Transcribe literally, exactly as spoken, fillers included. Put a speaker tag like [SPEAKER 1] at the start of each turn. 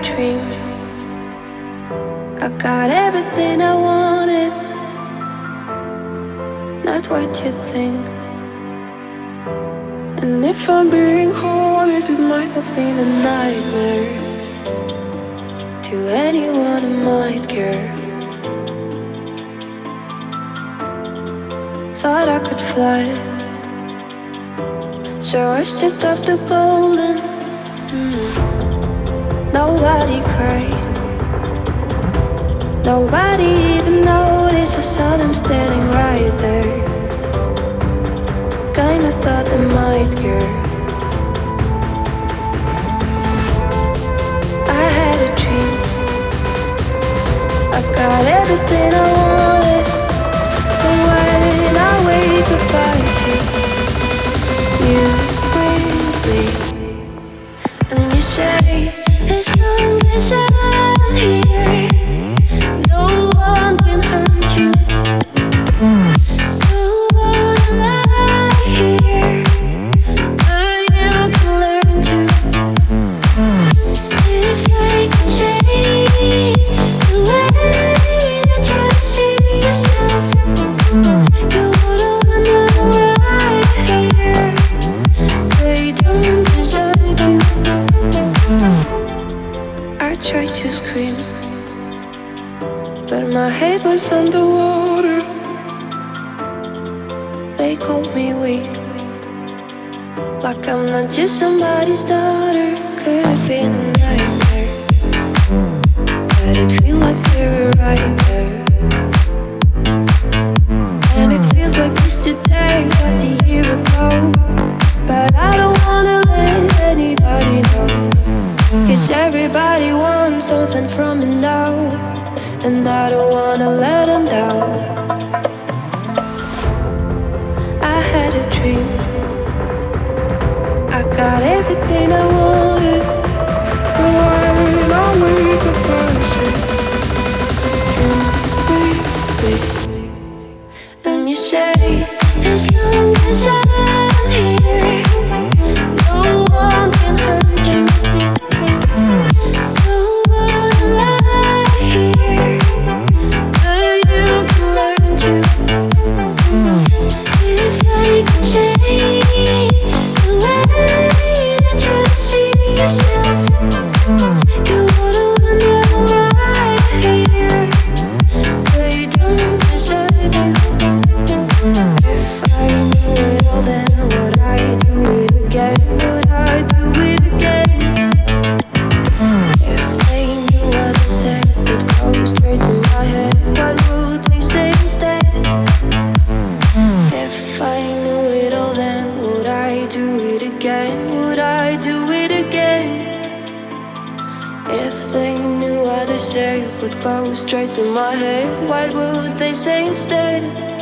[SPEAKER 1] dream. I got everything I wanted, not what you think. And if I'm being honest, it might have been a nightmare to anyone who might care. Thought I could fly, so I stepped off the golden. Mm. Nobody cried, nobody even noticed. I saw them standing right there. Kinda thought they might care. I had a dream, I got everything I wanted. But when I wake up I see you with me. And you say, as long as I'm here, no one can hurt you. No one lie here, but you can learn to. If I can change the way that you see yourself, you wouldn't wonder why here they don't deserve you. I tried to scream, but my head was underwater. They called me weak, like I'm not just somebody's daughter. Could have been a nightmare, but it feels like we were right there. And it feels like yesterday was a year ago. But I don't wanna let anybody know, 'cause everybody wants something from me now, and I don't wanna let them down. I had a dream, I got everything I wanted. But when I wake up I see you with me. And you say, as long as I'm here, no one can hurt you. No one lie here, but you can learn to. If I can change the way that you see yourself, you wouldn't wonder why here they don't deserve you. If I knew it all, then would I do it again? Would I do it again? If they knew what I said would go straight to my head, what would they say instead? If I knew it all, then would I do it again? Would I do it again? If they knew what I say would go straight to my head, what would they say instead?